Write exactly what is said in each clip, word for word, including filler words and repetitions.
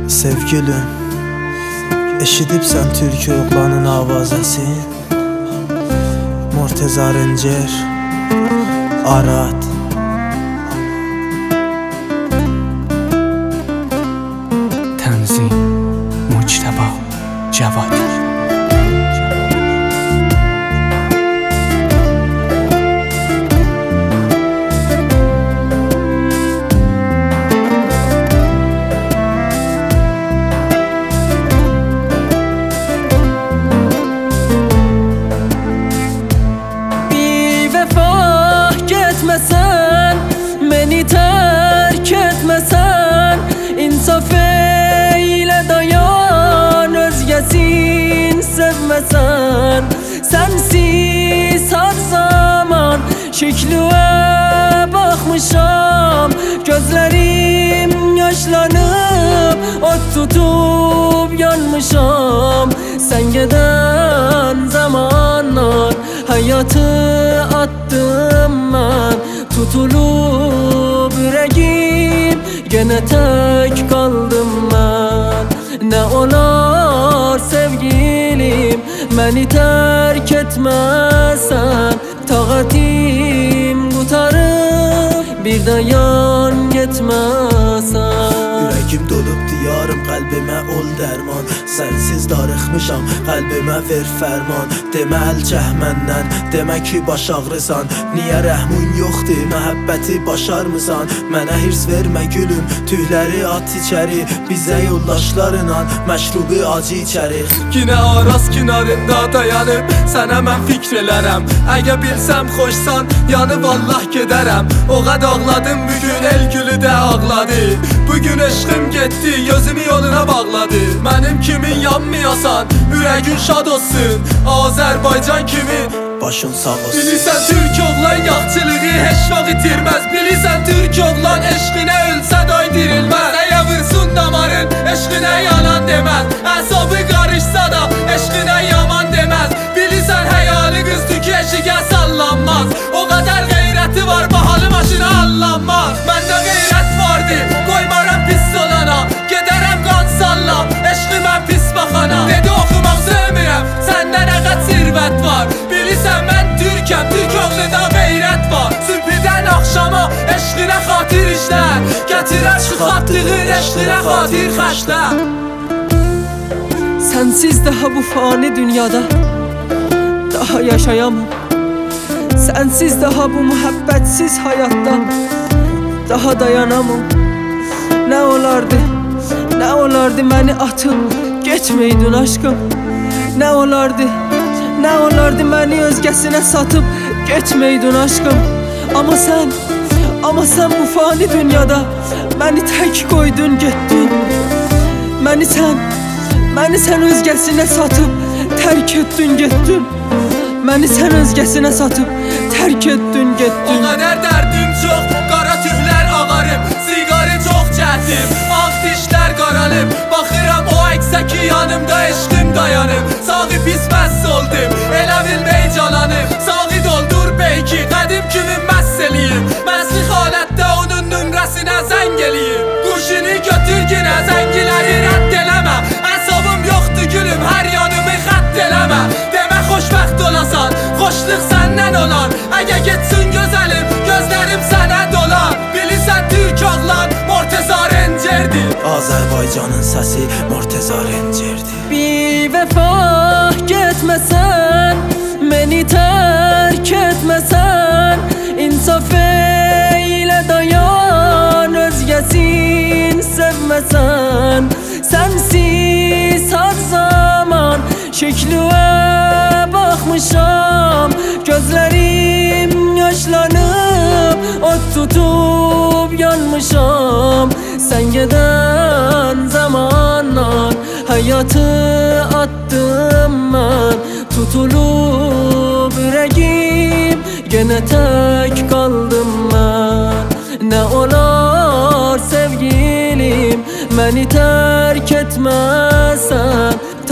Sevgilim, eşidibsən türk oğlanın avazəsi, Murteza Rencer, Arad. Tənzim Muctəba Cəvad. Beni terk etmesen, insaf eyle dayan, özgesin sevmesen. Sensiz her zaman şekline bakmışam, gözlerim yaşlanıp ot tutup yanmışam. Sen giden zamanlar hayatı attım ben, tutulup yüreğim gene tek kaldım ben. Ne olar sevgilim beni terk etmesen, taqatim qutarıb bir dayan getməsən. Ürəyim dolub diyarım, qəlbimə ol dərman. Sənsiz darıxmışam, qəlbimə ver fərman. Demə əl çək məndən, demə ki baş ağrısan. Niyə rəhmun yoxdur, məhəbbəti başarmısan? Mənə hirs vermə gülüm, tüyləri at içəri. Bizə yoldaşlarla məşrubu acı içərik. Yine araz kinarında dayanıb sənə mən fikr elərəm. Əgər bilsəm xoşsan, yanıb Allah gedərəm. O qəd ağladım bugün, el gülü də ağladı. Bugün eşqim getdi, gözümü yoluna bağladı. Mənim kimin yanmayasan, ürəgün şad olsun. Azərbaycan kimi başın sağ olsun. Bilirsən türk oğlan yaxçılığı heç vaxt itirməz. Bilirsən türk oğlan eşqinə ölsə də dirilməz. Əyə vursun damarın, eşqinə yalan deməz. Əsabı qarışsa da eşqinə yaman deməz. Bilirsən həyalı qız tükü eşiqə sallanmaz. O qədər qeyrəti var, bahalı maşına allanmaz. Məndə qeyrət vardı, qoymaram pis olana. Gedərəm qan sallam, eşqimə pis baxana. Dedi oxumaq sevmirəm, səndə nə qət sirvət var. Bilirsən mən türkəm, türk oğluda qeyrət var. Sübhdən axşama eşqinə xatir işlər, gətirər çıxartdığın eşqinə xatir xəşlər. Sensiz daha bu fani dünyada daha yaşayamam. Sensiz daha bu muhabbetsiz hayatta daha dayanamam. Ne olardı, ne olardı beni atıp geçmeydin aşkım. Ne olardı, ne olardı beni özgesine satıp geçmeydin aşkım. Ama sen, ama sen bu fani dünyada beni tek koydun gittin. Beni sen, beni sen özgesine satıp terk ettin gittin. Beni sen özgesine satıp terk ettin gittin. O kadar derdim çok, qara tühlər ağarıb. Siqarı çox çətim, ağ dişlər qaralıb. Baxıram o əksə ki yanımda eşqim dayanıb. Sağı pis məss oldum, elə bilmək calanıb. Sağı doldur beyki, qədim kimi məss eləyib. Məsslik halətdə onun nömrəsinə zəng eləyib. Quşunu götür günə, zəngiləri rədd eləmə. Əsabım yoxdur gülüm, hər yanımı xətt eləmə. Demə xoşbəxt olasan, xoşluq səndən olar. Əgər getsin gözəlim, gözlərim sənə dolar. Bilirsən türk oğlan Murteza Rencerdir. Azərbaycanın səsi Murteza Rencerdir. Bir vəfa getməsən, beni terk etmesen. İnsaf eyle dayan, özgesin sevmesen. Sensiz her zaman şekline bakmışam, gözlerim yaşlanıp ot tutup yanmışam. Sen giden zamanlar hayatı attım ben, tutulup yüreğim gene tek kaldım ben. Ne olar sevgilim beni terk etmesen,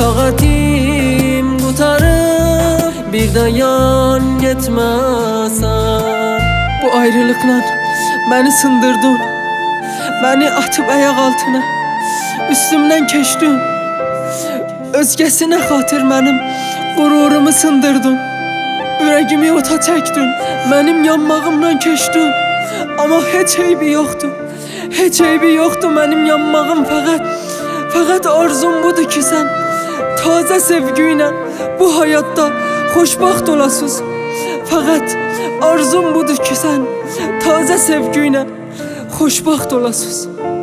taqatim qutarıb bir dayan getməsən. Bu ayrılıkla beni sındırdın, beni atıp ayak altına. üstümdən keçdin. Özgəsinə xatir mənim qururumu sındırdın. Ürəyimi ota çəkdin, mənim yanmağımdan keçdin. Amma heç eybi yoxdur, heç eybi yoxdur mənim yanmağım. Fəqət, fəqət arzum budur ki, sən tazə sevgi ilə bu həyatda xoşbaxt olasız. Fəqət arzum budur ki, sən tazə sevgi ilə xoşbaxt olasız.